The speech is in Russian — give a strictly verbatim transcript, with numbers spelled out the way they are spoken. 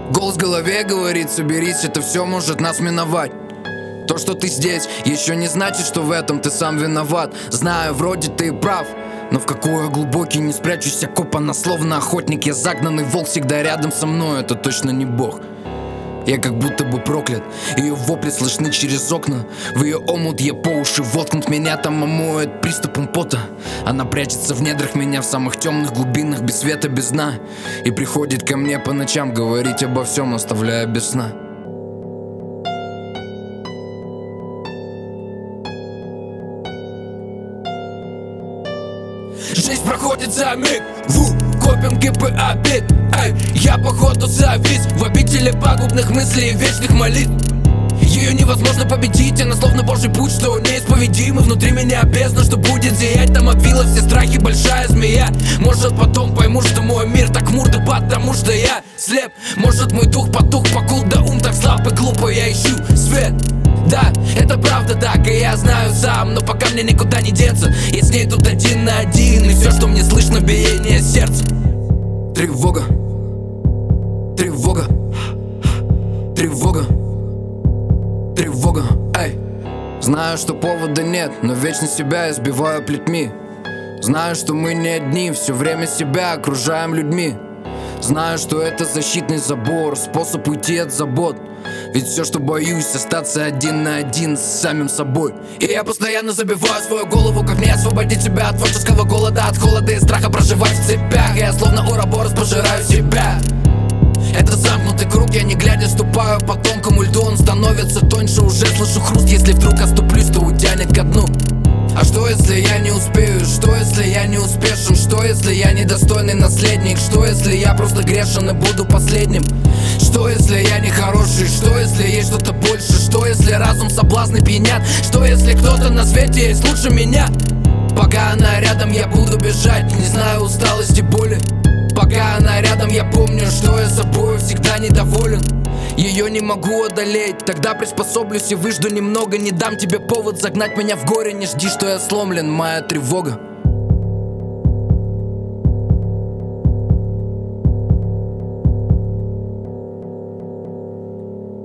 Голос в голове говорит: соберись, это все может нас миновать. То, что ты здесь, еще не значит, что в этом ты сам виноват. Знаю, вроде ты и прав, но в какой я глубокий, не спрячусь, окопанно, словно охотник. Я загнанный волк, всегда рядом со мной, это точно не Бог. Я как будто бы проклят, ее вопли слышны через окна. В ее омут я по уши воткнут, меня там омоет приступом пота. Она прячется в недрах меня, в самых темных глубинах, без света, без дна. И приходит ко мне по ночам говорить обо всем, оставляя без сна. Жизнь проходит за миг, ву, копим ГП обид. Эй, я походу завис в обители пагубных мыслей и вечных молитв. Ее невозможно победить, она словно божий путь, что неисповедимый. Внутри меня бездна, что будет зиять, там обвила все страхи большая змея. Может потом пойму, что мой мир так мурда, потому что я слеп. Может мой дух потух, покул, да ум так слаб и глупо, я ищу свет. Да, это правда так, и я знаю сам, но пока мне никуда не деться. Я с ней тут один на один, и все, что мне слышно, биение сердца. Тревога, тревога, тревога, тревога, эй. Знаю, что повода нет, но вечно себя избиваю плетьми. Знаю, что мы не одни, все время себя окружаем людьми. Знаю, что это защитный забор, способ уйти от забот. Ведь все, что боюсь, остаться один на один с самим собой. И я постоянно забиваю свою голову, как мне освободить себя от творческого голода, от холода и страха проживать в цепях. Я словно уроборос пожираю себя. Это замкнутый круг, я не глядя ступаю по тонкому льду. Он становится тоньше, уже слышу хруст. Если вдруг оступлюсь, то утянет ко дну. А что если я не успею? Что если я не успешен? Что если я недостойный наследник? Что если я просто грешен и буду последним? Что если я не хороший? Что если есть что-то больше? Что если разум соблазны пьянят? Что если кто-то на свете есть лучше меня? Пока она рядом, я буду бежать, не знаю усталости, боли. Пока она рядом, я помню, что я собой всегда недоволен. Ее не могу одолеть, тогда приспособлюсь и выжду немного. Не дам тебе повод загнать меня в горе. Не жди, что я сломлен, моя тревога.